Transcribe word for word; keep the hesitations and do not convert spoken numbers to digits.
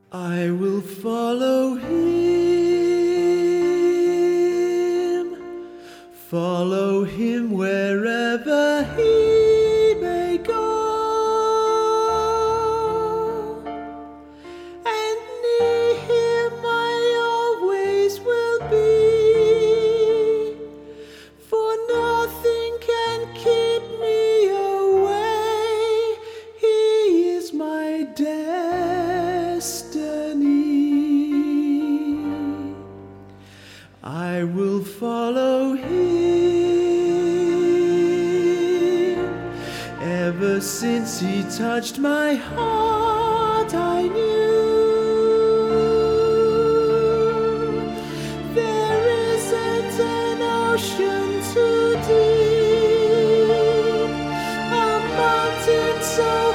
I will follow him, follow him wherever he may go, and near him I always will be, for nothing can keep me away. He is my destiny. I will follow him. Ever since he touched my heart, I knew there isn't an ocean too deep, a mountain so